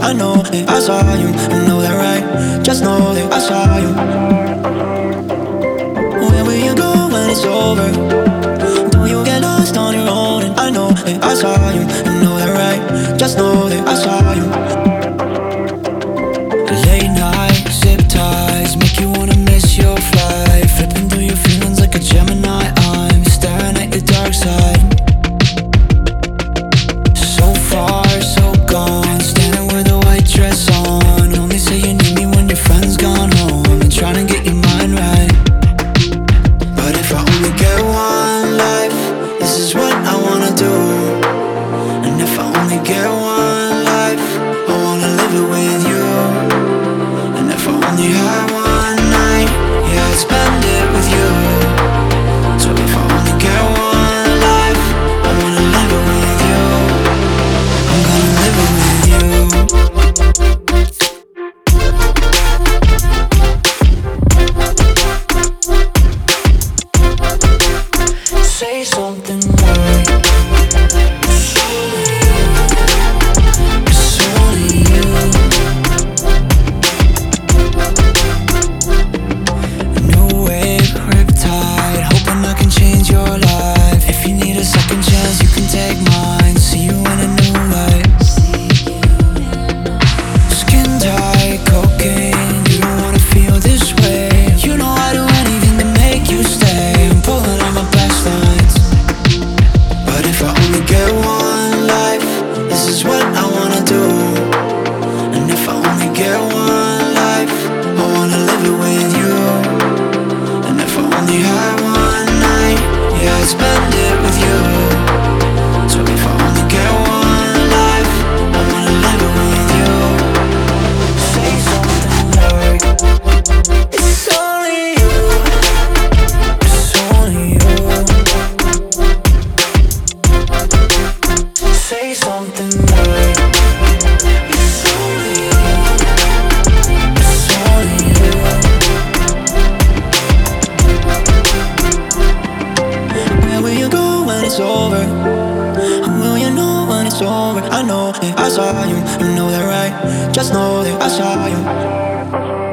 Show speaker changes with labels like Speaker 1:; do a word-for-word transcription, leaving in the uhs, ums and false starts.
Speaker 1: I know that I saw you, you know that right? Just know that I saw you. Where will you go when it's over? Don't you get lost on your own? And I know that I saw you, you know that right? Just know that I saw you. Late night, zip ties, make you wanna miss your flight. Flipping through your feelings like a Gemini. I'm staring at your dark side. So far, so gone, standing with a white dress on. Only say you need me when your friend's gone home. And trying to get your mind right. But if I only get one life, this is what I wanna do. And if I only get one life, I wanna live it with you. And if I only had one night, yeah, I'd spend it with you. So if I only get one life, I wanna live it with you. I'm gonna live it with you. Say something right. It's only you. It's only you. New wave, riptide, hoping I can change your life. If you need a second chance, you can take mine. See you in a new light. Skin tight, cocaine, you don't wanna feel this way. You know I do anything to make you stay. I'm pulling on my best lines. But if I only get one life, this is what I wanna do. And if I only get one life, I wanna live it with you. And if I only had one night, yeah, I'd spend it with you. So if I only get one life, I wanna live it with you. Say something like, it's only you. It's only you. Say something like, it's only you. It's only you. Where will you go when it's over? How will you know when it's over? I know that I saw you, you know that right? Just know that I saw you.